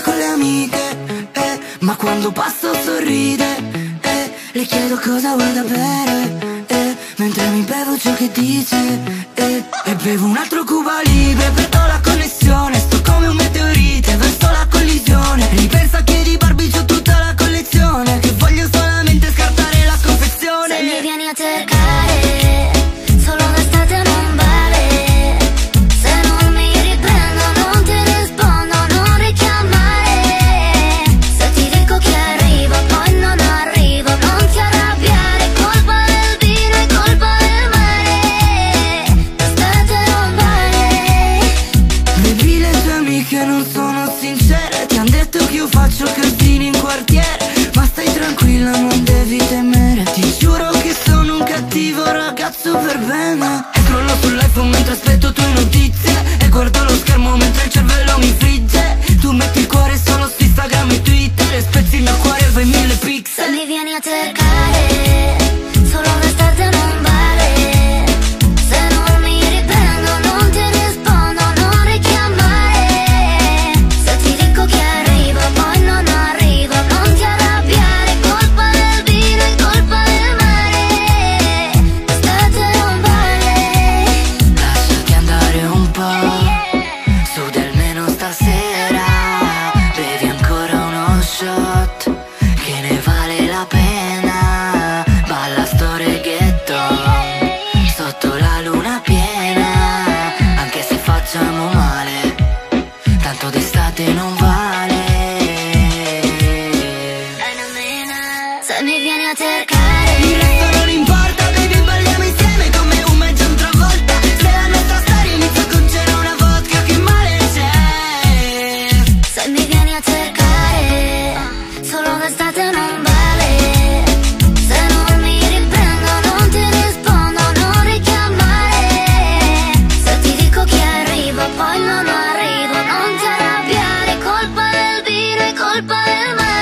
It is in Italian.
con le amiche, ma quando passo sorride, le chiedo cosa vuoi da bere, mentre mi bevo ciò che dice, e bevo un altro Cuba Libre, perdo la connessione, sto come un meteorite verso la collisione, ripensa che di Barbie c'ho tutta la collezione, che voglio solamente scartare la confezione. Se mi vieni a cercare, solo l'estate non vale. Se non mi riprendo, non ti rispondo, non richiamare. Se ti dico che arrivo, poi non arrivo, non ti arrabbiare. Colpa del vino e colpa del mare. L'estate non vale. Baby, le tue amiche non sono sincere, ti han detto che io faccio casini in quartiere, ma stai tranquilla, non devi temere. Ti giuro che sono un cattivo ragazzo per bene. E scrollo sull'iPhone mentre aspetto tue notizie, e guardo lo schermo mentre il cervello mi frigge. Tu metti il cuore solo su Instagram e Twitter, e spezzi il mio cuore e fai 1000 Se pixel. mi vieni a cercare, solo l'estate non vale. Se non mi riprendo, non ti rispondo, non richiamare. Se ti dico che arrivo, poi non arrivo, non ti arrabbiare. Colpa del vino e colpa del mare. L'estate non vale. Lasciati andare un po', su del meno stasera. Bevi ancora uno shot, che ne vale la pena. Balla sto reggaeton, sotto la luna piena. Anche se facciamo male, tanto d'estate non vale. Se mi vieni a cercare, Il resto non importa, baby, balliamo insieme come un mezzo un'altra volta. Se la nostra storia inizia con c'era una vodka, che male c'è? se mi vieni a cercare, solo l'estate non vale. Se non mi riprendo, non ti rispondo, non richiamare. Se ti dico che arrivo, poi non arrivo, non ti arrabbiare. Colpa del vino e colpa del mare.